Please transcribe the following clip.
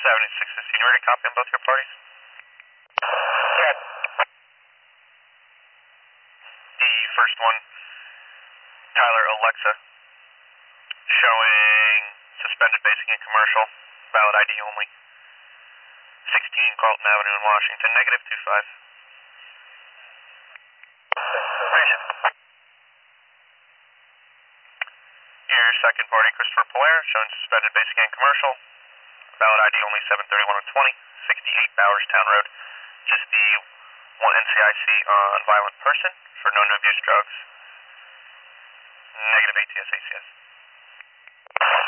7615, you ready to copy on both your parties? Yes. The first one, Tyler Alexa, showing suspended basic and commercial, valid ID only. 16 Carlton Avenue in Washington, negative 25. Your second party, Christopher Polaire, showing suspended basic and commercial, valid ID only 731-20, 68 Bowers Town Road. Just the one NCIC on violent person for known to abuse drugs. Negative ATS ACS.